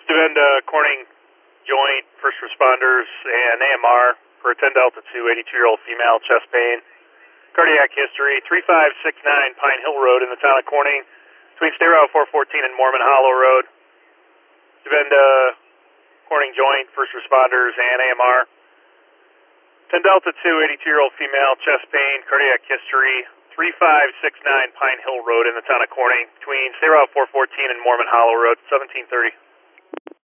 Devenda, Corning Joint, first responders, and AMR for a 10 Delta 2, 82-year-old female, chest pain, cardiac history, 3569 Pine Hill Road in the town of Corning, between State Route 414 and Mormon Hollow Road. Devenda, Corning Joint, first responders, and AMR. 10 Delta 2, 82-year-old female, chest pain, cardiac history, 3569 Pine Hill Road in the town of Corning, between State Route 414 and Mormon Hollow Road, 1730.